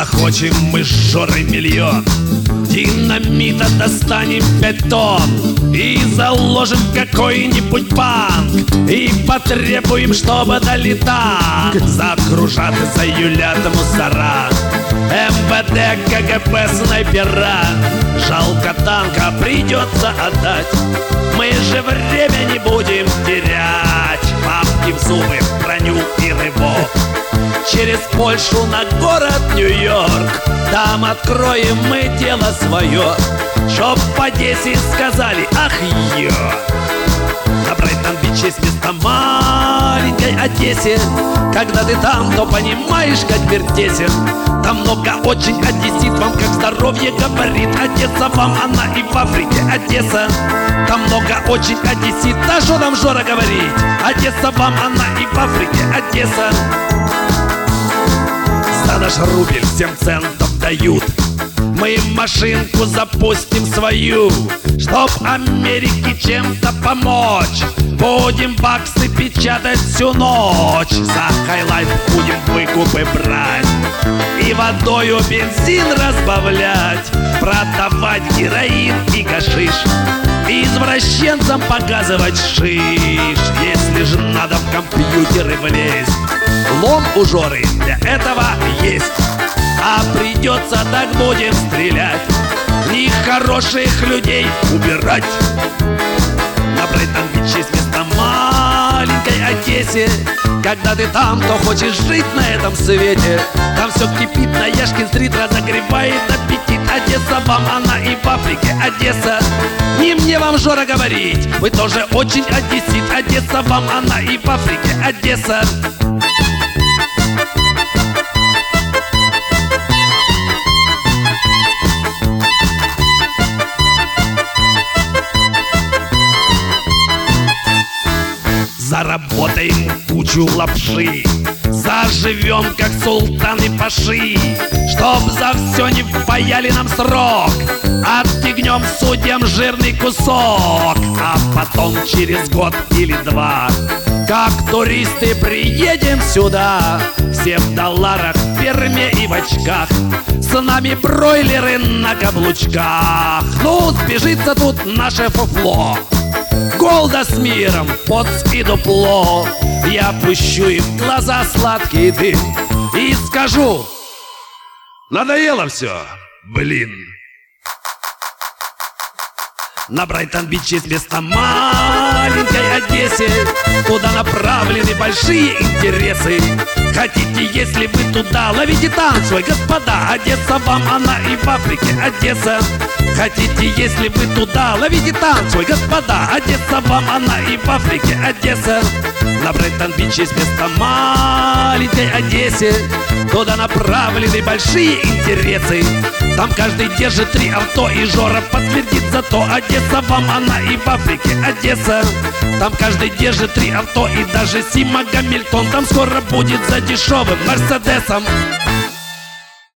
захочем мы с Жорой миллион, динамита достанем 5 тонн и заложим какой-нибудь банк, и потребуем, чтобы дали танк. Закружат и заюлят мусора, МВД, КГБ, снайпера. Жалко, танка придется отдать, мы же время не будем терять. Папки в зубы, броню и рывок через Польшу на город Нью-Йорк. Там откроем мы дело свое, чтоб в Одессе сказали: ах, ё! На Брайтон-Бич есть место маленькой Одессе. Когда ты там, то понимаешь, как мир тесен. Там много очень одессит, вам как здоровье говорит. Одесса вам, она и в Африке Одесса. Там много очень одессит, да что там Жора говорит? Одесса вам, она и в Африке Одесса. За наш рубль 7 центов дают, мы машинку запустим свою, чтоб Америке чем-то помочь. Будем баксы печатать всю ночь. За хайлайф будем выкупы брать и водою бензин разбавлять, продавать героин и гашиш, извращенцам показывать шиш. Если же надо в компьютеры влезть, лом у Жоры для этого есть. А придется, так будем стрелять, нехороших людей убирать. На Брайтон-Бич есть место маленькой Одессе. Когда ты там, то хочешь жить на этом свете. Там все кипит, на Яшкин-стрит разогревает аппетит. Одесса вам, она и в Африке Одесса. Не мне вам, Жора, говорить, вы тоже очень одессит. Одесса вам, она и в Африке Одесса. Заработаем кучу лапши, заживем как султаны паши, чтоб за все не впаяли нам срок, отстегнем судьям жирный кусок. А потом через год или два, как туристы, приедем сюда, все в долларах, в фирме и в очках, с нами бройлеры на каблучках. Ну, сбежится тут наше фуфло, голда с миром, поц и дупло. Я пущу им в глаза сладкий дым и скажу: надоело все, блин. На Брайтон-Бич есть место маленькой Одессе, туда направлены большие интересы. Хотите, если вы туда, ловите танк свой, господа. Одесса вам, она и в Африке Одесса. Хотите, если вы туда, ловите танк свой, господа. Одесса вам, она и в Африке Одесса. На Брайтон-Бич есть место маленькой Одессе, туда направлены большие интересы. Там каждый держит 3 авто, и Жора подтвердит зато. Одесса вам, она и в Африке Одесса. Там каждый держит 3 авто, и даже Сима Гамильтон там скоро будет за дешевым Мерседесом.